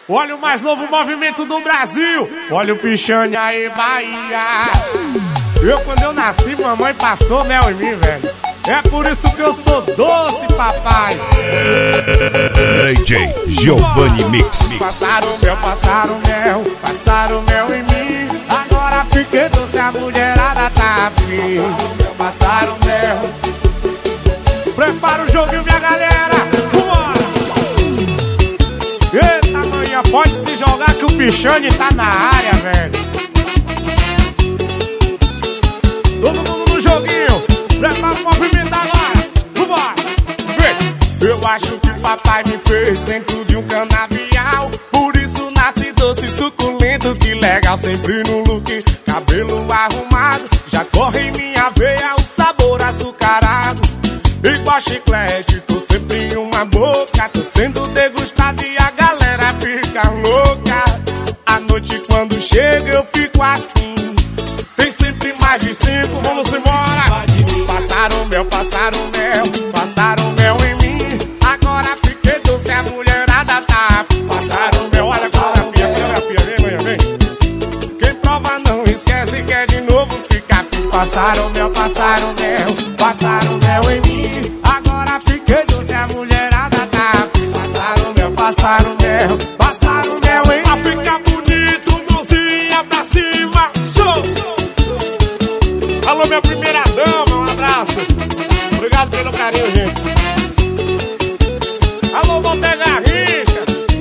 Olha o mais novo movimento do Brasil. Olha o Pichane aí, Bahia. Quando eu nasci, mamãe passou mel em mim, velho. É por isso que eu sou doce, papai. DJ Giovanni Mix. Passaram mel, passaram mel em mim. Agora fiquei doce, a mulherada tá afim. Passaram mel. Prepara o joguinho, minha galera. Vambora. Eita, manhã, pode se jogar que o Pichane tá na área, velho. Todo mundo no joguinho. Prepara o movimento agora. Vambora. Eu acho que papai me fez dentro de um canavial. Por isso nasce doce, suculento, que legal. Sempre no look, cabelo arrumado. Já corre em minha veia o sabor açucarado. Igual chiclete, tô sempre em uma boca. Tô sendo degustado e a galera fica louca. À noite quando chega eu fico assim. Tem sempre mais de 5, vamos embora. Passaram mel, passaram mel em mim. Agora fiquei doce, a mulherada tá. Passaram mel, olha a coreografia, vem, manhã, vem. Quem prova não esquece, quer de novo ficar. Passaram mel em mim. Agora fiquei doce, a mulherada tá. Passaram mel em mim. Pra ficar bonito, mãozinha pra cima. Show! Alô, minha primeira dama, um abraço. Obrigado pelo carinho, gente. Alô, Bottega Rica.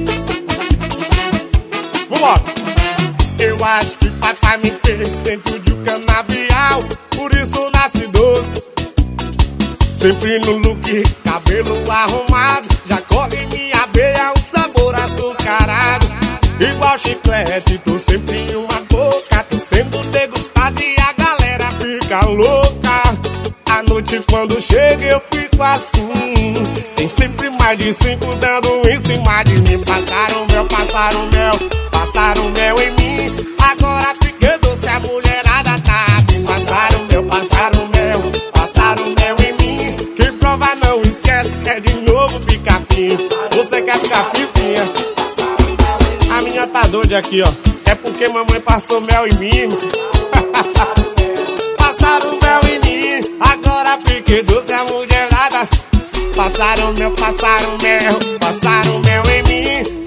Vambora. Eu acho que papai me fez dentro de um canavial. Por isso nasce doce. Sempre no look, cabelo arrumado. Já corre em minha veia um sabor açucarado. Igual chiclete, tô sempre em uma boca. Tô sendo degustado e a galera fica louca. À noite quando chega eu fico assim. Tem sempre mais de 5 dando em cima de mim. Passaram mel em mim. Agora fiquei doce, a mulherada tá. Passaram mel em mim. Quem prova não esquece, quer de novo ficar fim. Você quer ficar fifinha? A minha tá doida aqui, ó. É porque mamãe passou mel em mim. Passaram mel em mim. Agora fiquei doce, a mulherada. Passaram mel em mim.